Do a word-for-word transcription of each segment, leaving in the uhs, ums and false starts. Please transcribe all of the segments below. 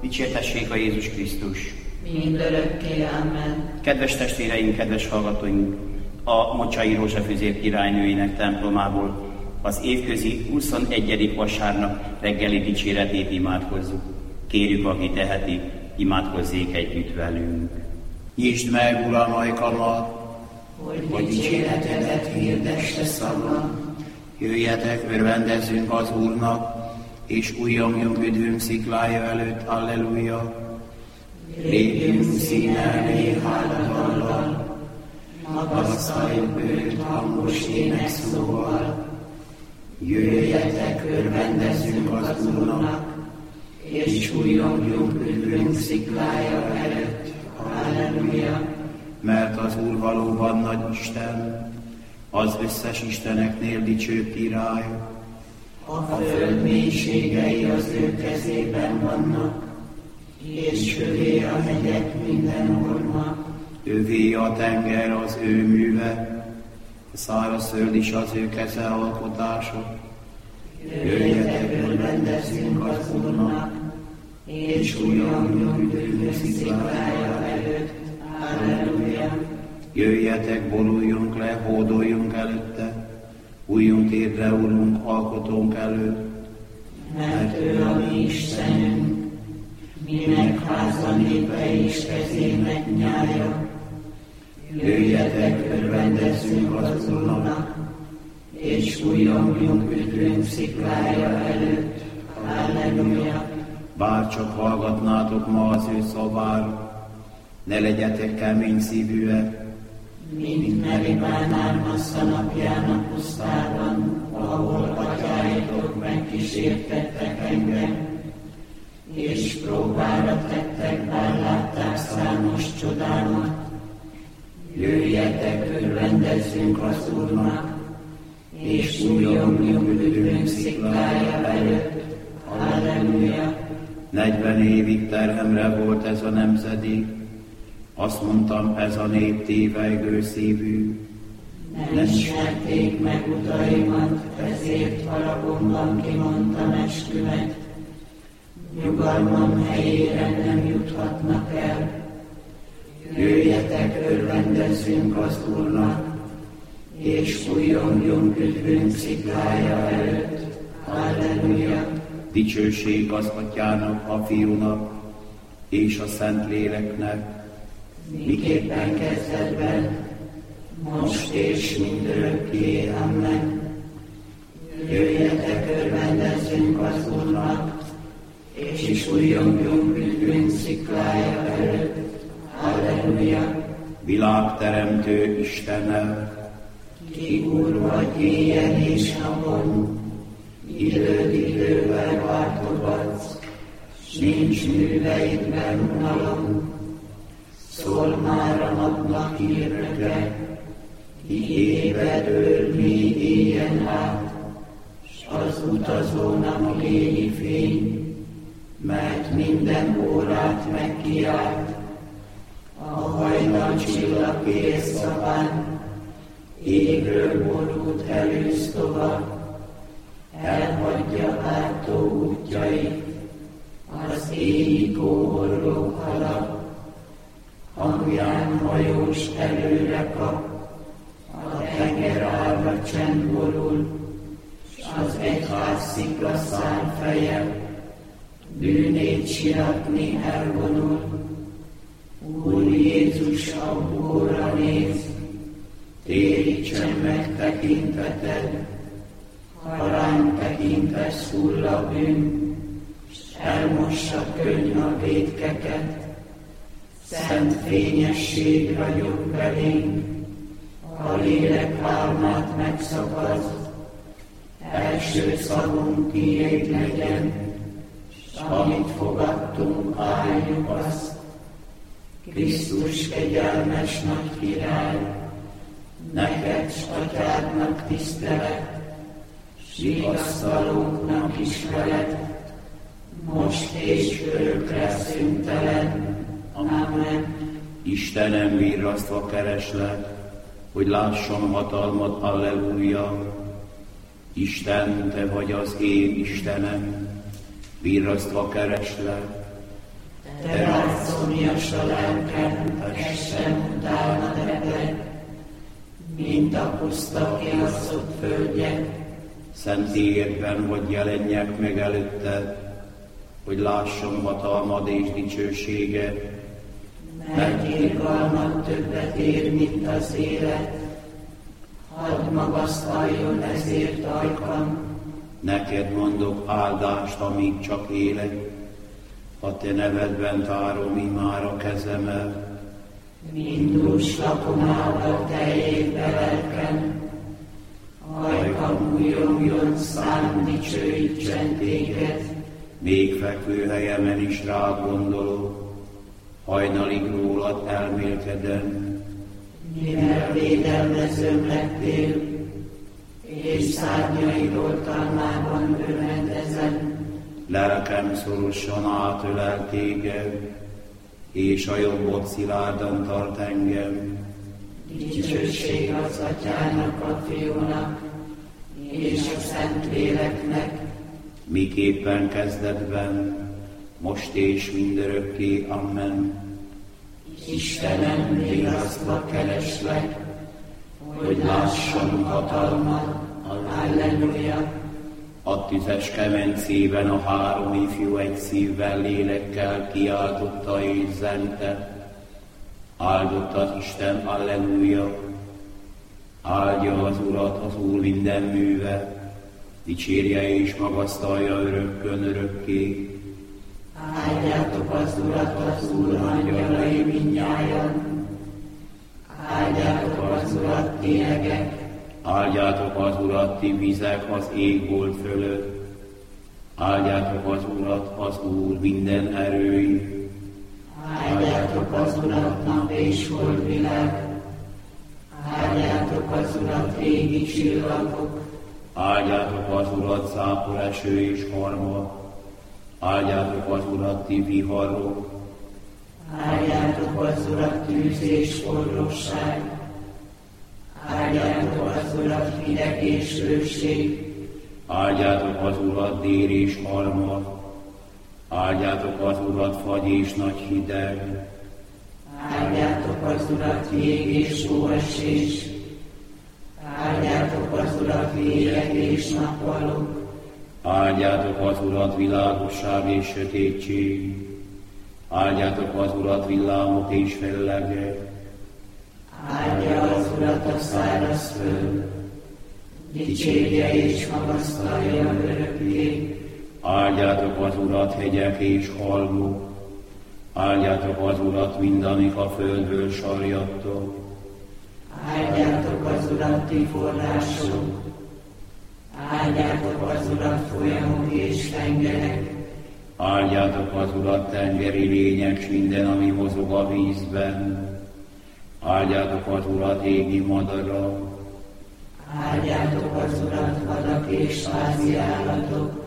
Dicsértessék a Jézus Krisztus! Mindörökké, amen. Kedves testvéreink, kedves hallgatóink! A Mocsai Rózsafüzér királynőinek templomából az évközi huszonegyedik vasárnap reggeli dicséretét imádkozzuk. Kérjük, aki teheti, imádkozzék együtt velünk. Nyisd meg, Uram, ajkamat, hogy, hogy dicséretedet hirdesse szava. Jöjjetek, örvendezzünk az Úrnak, és újjongjunk üdvünk sziklája előtt, alleluja. Lépjünk szín elé háladallal, magasztaljuk őt hangos énekszóval. Jöjjetek, örvendezzünk az Úrnak, és újjongjunk üdvünk sziklája előtt, halleluja. Mert az Úr valóban nagy Isten, az összes isteneknél dicsőbb király. A föld mélységei az ő kezében vannak, és övé a hegyek minden orma. Övé a tenger az ő műve, a szárazföld is az ő keze alkotása. Jöjjetek, örvendezzünk az Úrnak, és újjongjunk üdvünk sziklája előtt, halleluja. Jöjjetek, boruljunk le, hódoljunk előtte, újjunk térdre, Urunk, alkotónk előtt. Mert ő a mi Istenünk, minek háza népe is kezének nyája. Jöjjetek, örvendezzünk az Úrnak, és újjongjunk üdvünk sziklája előtt, halleluja. Bárcsak hallgatnátok ma az ő szavára, ne legyetek kemény szívűek, mint Meribán Ármassza napján a pusztában, ahol atyáitok megkísértettek engem, és próbára tettek, bár látták számos csodámat. Jöjjetek, örvendezzünk az Úrnak, és újjongjunk üdvünk sziklája előtt, halleluja. Negyven évig terhemre volt ez a nemzedék, azt mondtam, ez a nép tévejgő szívű. Nem ismerték meg utaimat, ezért haragomban kimondtam eskümet. Nyugalmam helyére nem juthatnak el. Jöjjetek, örvendezzünk az Úrnak, és újjongjunk üdvünk sziklája előtt, halleluja. Dicsőség az Atyának, a Fiúnak, és a Szentléleknek, miképpen kezdetben, most és mindörökké, amen. Jöjjetek, örvendezzünk az Úrnak, és újjongjunk üdvünk sziklája előtt, halleluja. Világteremtő Istennel, ki Úr vagy éjjel és napon, időd idővel váltogatsz, s nincs műveidben unalom. Szól már a napnak hírnöke, ki ébredől mi éjjen át, s az utazónak égi fény, mert minden órát megkiált. A hajnal csillag érszaván, égről borult előz tovább, elhagyja átó útjait, az égi kóborló halad. Hangján hajós előre kap, a tenger állva csend borul, s az egyház sziklaszál feje, bűnét siratni elvonul. Úr Jézus a búra néz, térítsen meg tekinteted, ha ránk tekintesz hull a bűn, s elmossa könny a vétkeket. Szent fényesség ragyog belénk, a lélek álmát megszakad, első szavunk tiéd legyen, s amit fogadtunk, álljuk azt. Krisztus kegyelmes nagy király, neked s Atyádnak tisztelet, s vigasztalónknak ismeret, most és örökre szüntelen. Amen. Istenem, virrasztva kereslek, hogy lássam hatalmat, alleluja. Isten, te vagy az én Istenem, virrasztva kereslek, te rád szomjas a lelkem, testem utána ebben, mint a puszta kiaszott földje. Szentélyedben, hogy jelenjek meg előtted, hogy lássam hatalmad és dicsőséged. Mert irgalmat többet ér, mint az élet, hadd magasztaljon ezért ajkam. Neked mondok áldást, amíg csak élek, a te nevedben tárom imár a kezemmel. Mindus lakomával teljébe lelkem, ajkam újjongjon, szám dicsőítsen téged. Még fekvő helyemen is rád gondolok, hajnalig rólad elmélkedem. Mivel védelmezőm lettél, és szárnyaid oltalmában örvendezem. Lelkem szorosan átölel téged, és a jobbod szilárdan tart engem. Dicsőség az Atyának, a Fiúnak, és a Szentléleknek, miképpen kezdetben, most és mindörökké. Amen. Istenem, vigasztva kereslek, hogy lássam hatalmat. Halleluja! A tüzes kemencében a három ifjú egy szívvel, lélekkel kiáltotta és zente. Áldott az Isten, halleluja! Áldja az Urat az Úr minden műve, dicsérje és magasztalja örökkön örökké. Áldjátok az Urat, az Úr angyalai mindnyájan, áldjátok az Urat, ti egek, áldjátok az Urat, ti vizek az égbolt fölött, áldjátok az Urat, az Úr minden erői. Áldjátok az Urat, nap és holdvilág, áldjátok az Urat, régi csillagok, áldjátok az Urat, zápor eső és harmad, áldjátok az Urat, ti viharok, áldjátok az Urat, tűz és forróság, áldjátok az Urat, hideg és hőség, áldjátok az Urat, dél és harmad, áldjátok az Urat, fagy és nagy hideg, áldjátok az Urat, jég és hóesés, áldjátok az Urat, éjek és nappalok, áldjátok az Urat, világosság és sötétség, áldjátok az Urat, villámok és fellegek, áldja az Urat a száraz föld, dicsérje és magasztalja örökké. Áldjátok az Urat, hegyek és halmok, áldjátok az Urat, mindamik a földből sarjadtok. Áldjátok az Urat, ti források, áldjátok az Urat, folyamok és tengerek, áldjátok az Urat, tengeri lények, s minden, ami mozog a vízben. Áldjátok az Urat, égi madarak, áldjátok az Urat, vadak és házi állatok,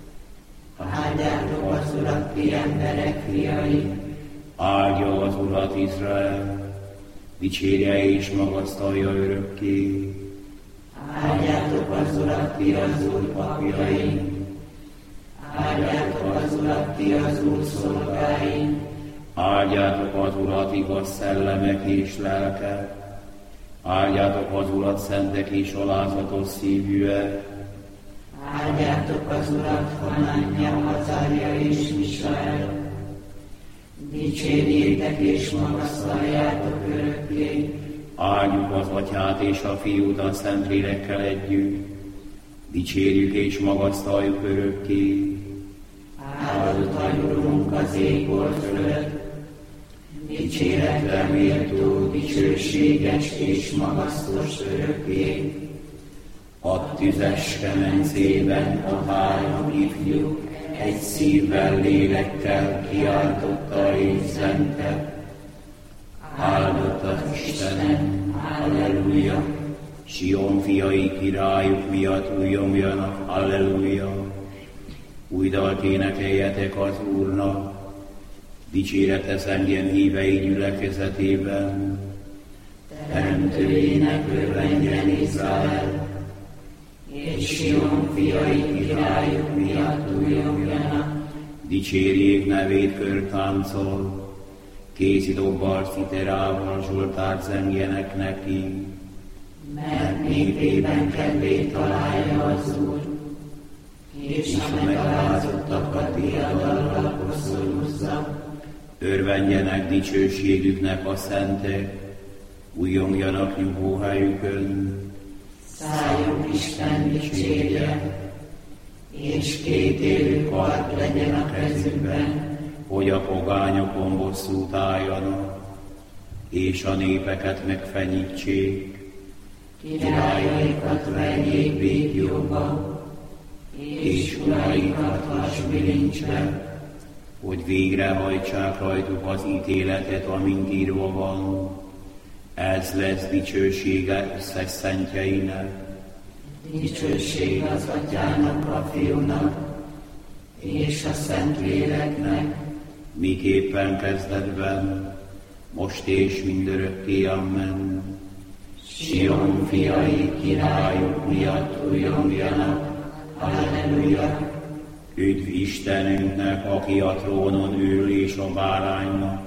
áldjátok az Urat, ti emberek fiai. Áldja az Urat Izrael, dicsérje és magasztalja örökké. Áldjátok az Urat, ti az Úr papjai, áldjátok az Urat, ti az Úr szolgái. Áldjátok az Urat, igaz szellemek és lelkek, áldjátok az Urat, szentek és alázatos szívűek. Áldjátok az Urat, Hanánja, Azárja és Misael, dicsérjétek és magasztaljátok örökké. Áldjuk az Atyát és a Fiút a Szentlélekkel együtt, dicsérjük és magasztaljuk örökké. Áldott vagy Urunk az égbolt fölött, dicséretre méltó, dicsőséges és magasztos örökké. A tüzes kemencében a három ifjú egy szívvel, lélekkel kiáltotta és zente. Áldott az Istenem, halleluja! Sion fiai királyuk miatt újjongjanak, halleluja! Új dalt énekeljetek az Úrnak, dicséretes engem hívei gyülekezetében. Teremtőjének örvendjen Izrael, és Sion fiai királyuk miatt újjongjanak, dicsérjék nevét körtáncol, kézidobbal, citerával, zsoltárt zengjenek neki. Mert népében kedvét találja az Úr, és a megalázottakat diadallal koszorúzza. Örvendjenek dicsőségüknek a szentek, újjongjanak nyugvóhelyükön. Szálljuk Isten dicsérje, és két élő kard legyen a kezükben, hogy a pogányokon bosszút álljanak, és a népeket megfenyítsék. Királyaikat vegyék békjóba, és uraikat vasbilincsbe, hogy végrehajtsák rajtuk az ítéletet, amint írva van. Ez lesz dicsősége összes szentjeinek. Dicsőség az Atyának, a Fiúnak, és a Szentléleknek, miképpen kezdetben, most és mindörökké, amen. Sion fiai királyok miatt újjongjanak, halleluja! Üdv Istenünknek, aki a trónon ül, és a báránynak.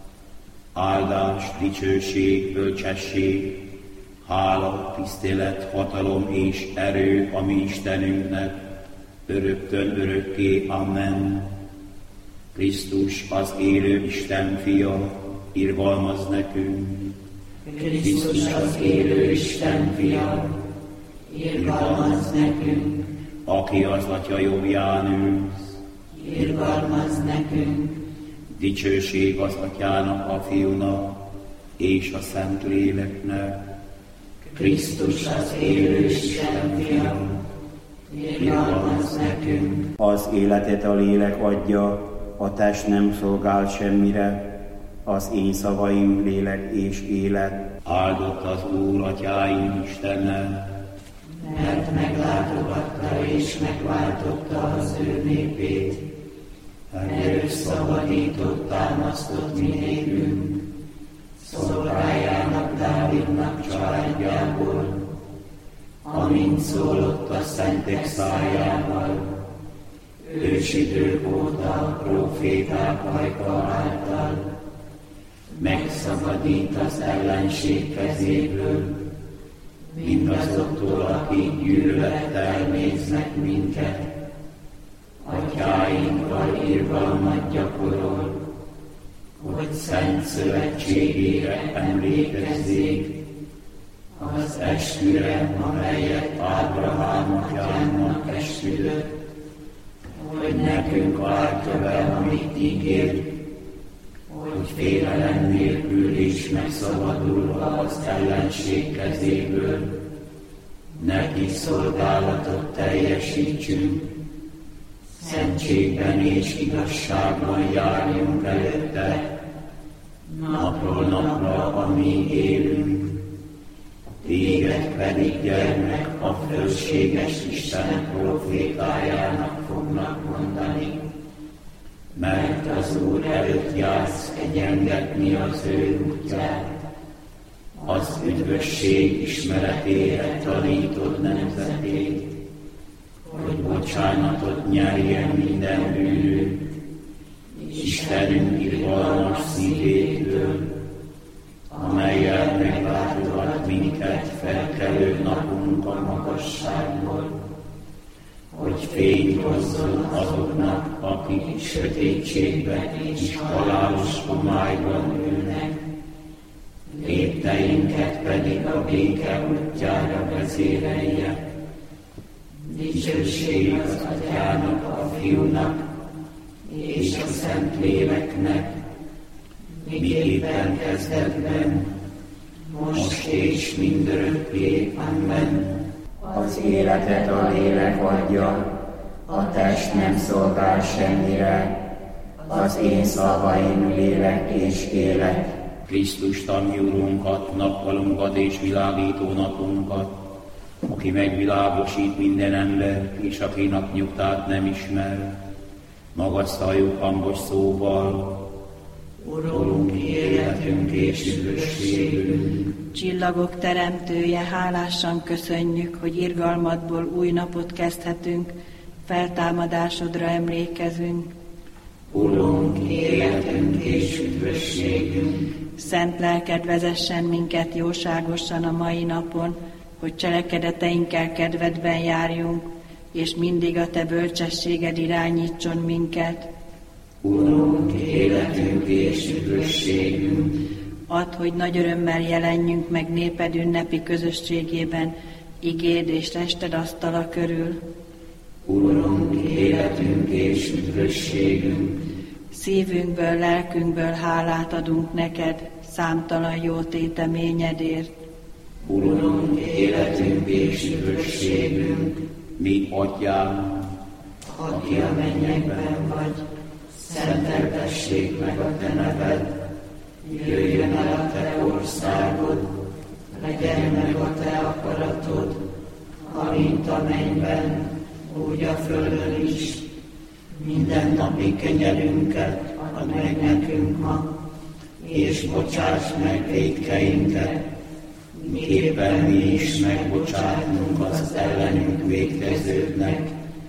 Áldás, dicsőség, bölcsesség, hála, tisztelet, hatalom és erő a mi Istenünknek, öröktön örökké, amen. Krisztus az élő Isten fia, irgalmaz nekünk. Krisztus az élő Isten fia, irgalmaz nekünk. Aki az Atya jobbján ül, irgalmaz nekünk. Dicsőség az Atyának, a Fiúnak és a Szentléleknek. Krisztus az élő Isten fia, irgalmaz nekünk. Az életet a lélek adja, a test nem szolgál semmire, az én szavaim lélek és élet. Áldott az Úr atyáink Istenne, mert meglátogatta és megváltotta az ő népét. Erős szabadított, támasztott mi népünk, szolgájának Dávidnak családjából, amint szólott a szentek szájával, ősidők óta próféták ajka által, megszabadít az ellenség kezéből, mindazoktól, akik gyűlölettel néznek minket. Atyáinkkal irgalmat gyakorol, hogy szent szövetségére emlékezzék, az esküre, amelyet Ábrahám atyának esküdött, hogy nekünk váltja be, amit ígért, hogy félelem nélkül is megszabadulva az ellenség kezéből, neki szolgálatot teljesítsünk, szentségben és igazságban járjunk előtte, napról napra, amíg élünk. Téged pedig, gyermek, a fölséges Isten profétájának fognak mondani, mert az Úr előtt jársz egyengetni az ő útját, az üdvösség ismeretére tanítod nemzetét, hogy bocsánatot nyerjen minden bűnünk, Istenünk irgalmas szívétől, amellyel meglátogat minket felkelő napunk a magasságból, hogy fény hozzon azoknak, akik sötétségben és halálos homályban ülnek, lépteinket pedig a béke útjára vezérelje. Dicsőség az Atyának, a Fiúnak és a Szentléleknek, miképpen kezdetben, most és mindörökké, amen. Az életet a lélek adja, a test nem szolgál semmire, az én szavaim lélek és élet. Krisztus tanmi Urunkat, nappalunkat és világító napunkat, aki megvilágosít minden embert, és aki napnyugtát nem ismer, magasztaljuk hangos szóval. Urunk, életünk és üdvösségünk. Csillagok teremtője, hálásan köszönjük, hogy irgalmadból új napot kezdhetünk, feltámadásodra emlékezünk. Urunk, életünk és üdvösségünk. Szent lelked vezessen minket jóságosan a mai napon, hogy cselekedeteinkkel kedvedben járjunk, és mindig a te bölcsességed irányítson minket. Urunk, életünk és üdvösségünk. Add, hogy nagy örömmel jelenjünk meg néped ünnepi közösségében, igéd és tested asztala körül. Urunk, életünk és üdvösségünk. Szívünkből, lelkünkből hálát adunk neked, számtalan jó téteményedért. Urunk, életünk és üdvösségünk. Mi atyánk, aki a mennyekben vagy, szenteltessék meg a te neved. Jöjjön el a te országod, legyen meg a te akaratod, amint a mennyben, úgy a földön is. Minden napi kenyerünket add meg nekünk ma, és bocsáss meg vétkeinket, miképpen mi is megbocsátunk az ellenünk vétkezőknek,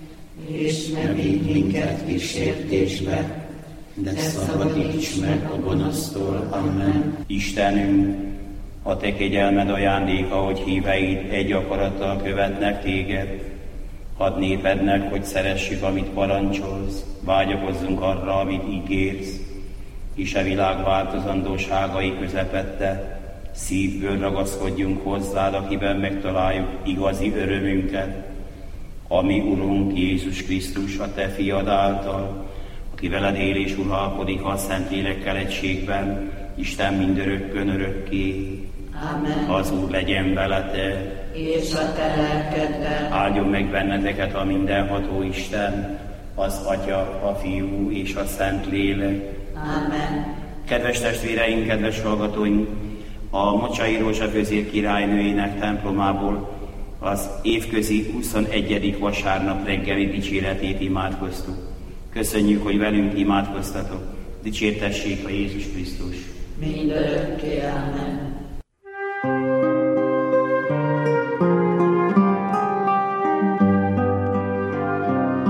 és ne vigy minket kísértésbe, de szabadíts meg a gonosztól. Amen. Istenünk, a te kegyelmed ajándéka, hogy híveid egy akarattal követnek téged. Hadd népednek, hogy szeressük, amit parancsolsz, vágyakozzunk arra, amit ígérsz, és a világ változandóságai közepette szívből ragaszkodjunk hozzád, akiben megtaláljuk igazi örömünket, ami Urunk Jézus Krisztus, a te fiad által, aki veled él és uralkodik a Szentlélekkel egységben, Isten mindörökkön örökké. Amen. Az Úr legyen veletek, És a te lelkeddel. áldjon meg benneteket a mindenható Isten, az Atya, a Fiú és a Szentlélek. Amen. Kedves testvéreink, kedves hallgatóink, a Mocsai Rózsa Közép királynőjének templomából az évközi huszonegyedik vasárnap reggeli dicséretét imádkoztuk. Köszönjük, hogy velünk imádkoztatok. Dicsértessék a Jézus Krisztus. Mindörökké. Amen.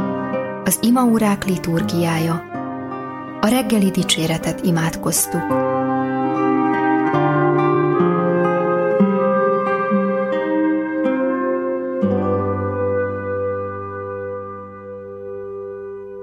Az imaórák liturgiája. A reggeli dicséretet imádkoztuk.